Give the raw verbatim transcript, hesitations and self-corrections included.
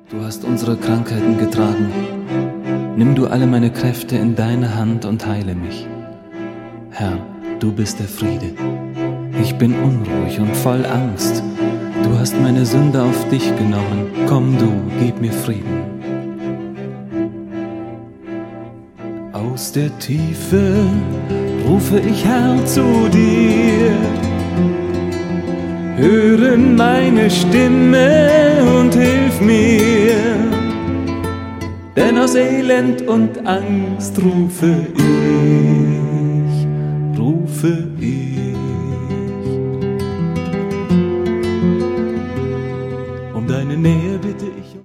Du hast unsere Krankheiten getragen. Nimm du alle meine Kräfte in deine Hand und heile mich. Herr, du bist der Friede. Ich bin unruhig und voll Angst. Du hast meine Sünde auf dich genommen. Komm du, gib mir Frieden. Aus der Tiefe rufe ich, Herr, zu dir. Höre meine Stimme und hilf mir, denn aus Elend und Angst rufe ich, rufe ich.